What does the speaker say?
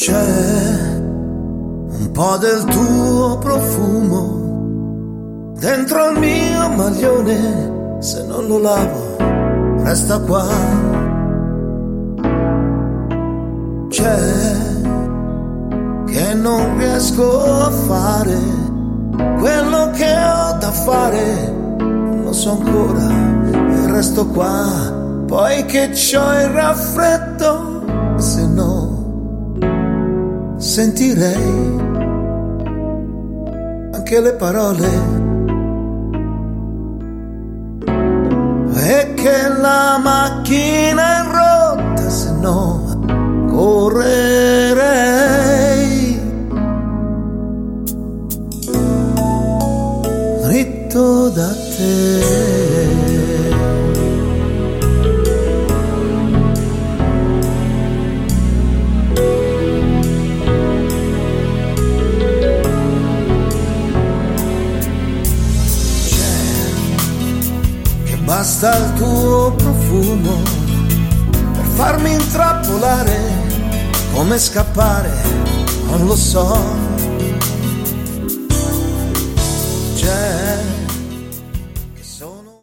C'è un po' del tuo profumo dentro il mio maglione, se non lo lavo resta qua. C'è che non riesco a fare quello che ho da fare, non lo so ancora e resto qua. Poi che c'ho il raffreddo, se no sentirei anche le parole, e che la macchina è rotta, se no correrei dritto da te. Basta il tuo profumo per farmi intrappolare, come scappare, non lo so.